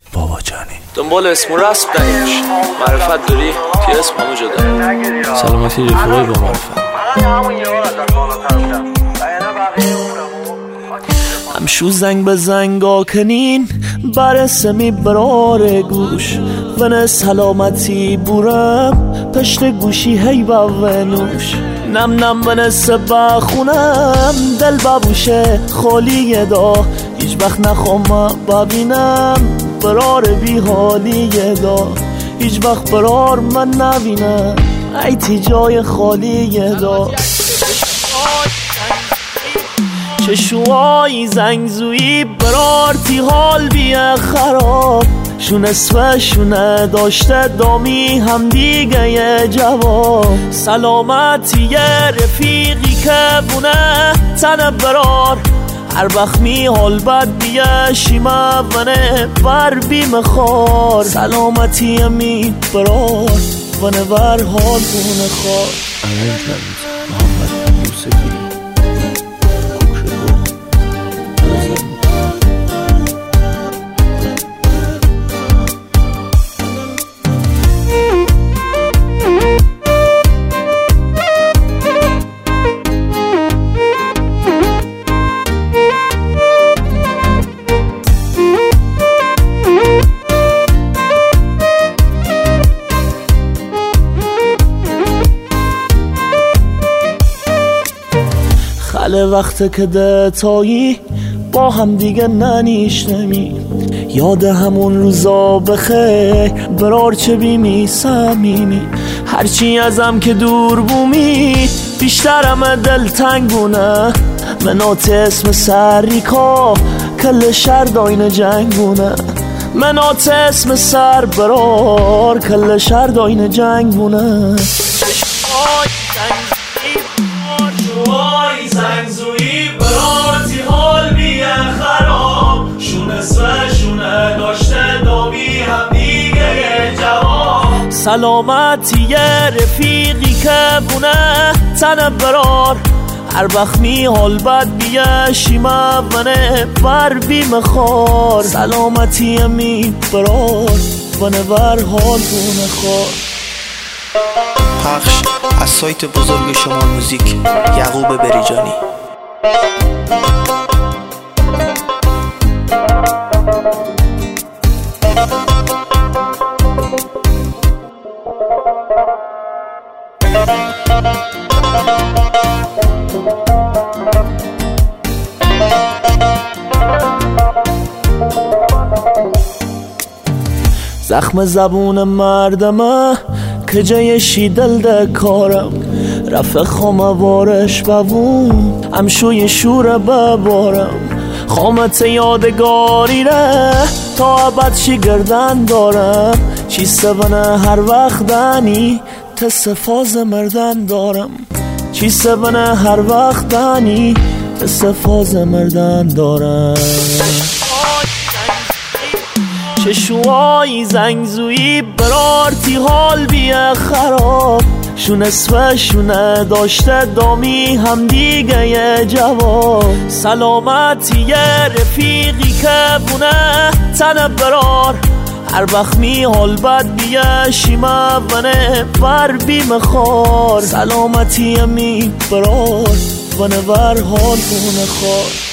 بابا جانی. دنبال اسم و رسم نیاش، معرفت داری که اسم همو جدا. سلامتی رفیقای با معرفت. همشو زنگ به زنگا کنین برسمی برار گوش ون سلامتی بورم پشت گوشی هی بونوش نم نم ون سبا خونم دل ببوشه خالیه دا هیچ وقت نخوام ببینم برار بی حالیه دا هیچ وقت برار من نبینم ایتی جای خالیه دا چشوهای زنگزویی برارتی حال بیه خراب شونه شونه داشته دامی هم دیگه یه جواب سلامتی یه رفیقی که بونه تن برار هر بخمی حال بد بیه شیمه ونه بر بیم خار سلامتی می برار ونه بر حال بونه خار محمد موسیقی خاله وقت که دتایی با هم دیگه ننیشنمی یاد همون روزا بخیر برار چه بیمی سمیمی هرچی ازم که دور بومی بیشترم دل تنگونه منات اسم سریکا کل شهر داین جنگونه منات اسم سر برار کل شهر داین جنگونه زنگزویی برارتی حال بیه خراب شونه شونه داشته دامی هم دیگه یه جواب سلامتی یه رفیقی که بونه تن برار هر بخمی حال بد بیه شیمه ونه بر بیم خار سلامتی می برار ونه بر حال بونه خار پخش از سایت بزرگ شما موزیک یعقوب بریجانی. زخم زبون مردمه که جایشی دل ده کارم رفع خاموارش ببون همشوی شور ببارم خامت یادگاری ره تا ابد چی گردن دارم چی سبنه هر وقت دنی تصفاز مردن دارم چی سبنه هر وقت دنی تصفاز مردن دارم چشوهای زنگزویی برارتی حال بیه خراب شونه شونه داشته دامی هم دیگه یه جواب سلامتی یه رفیقی که بونه تن برار هر بخمی حال بد بیه شیمه ونه بر بیم خار سلامتی می برار ونه بر حال بونه خار